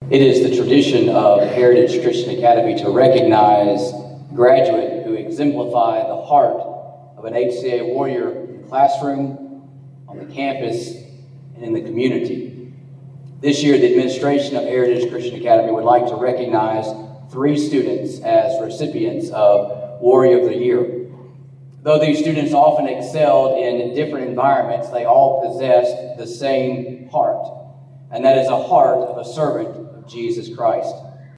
It is the tradition of Heritage Christian Academy to recognize graduates who exemplify the heart of an HCA warrior in the classroom, on the campus, and in the community. This year, the administration of Heritage Christian Academy would like to recognize 3 students as recipients of Warrior of the Year. Though these students often excelled in different environments, they all possessed the same heart, and that is a heart of a servant of Jesus Christ.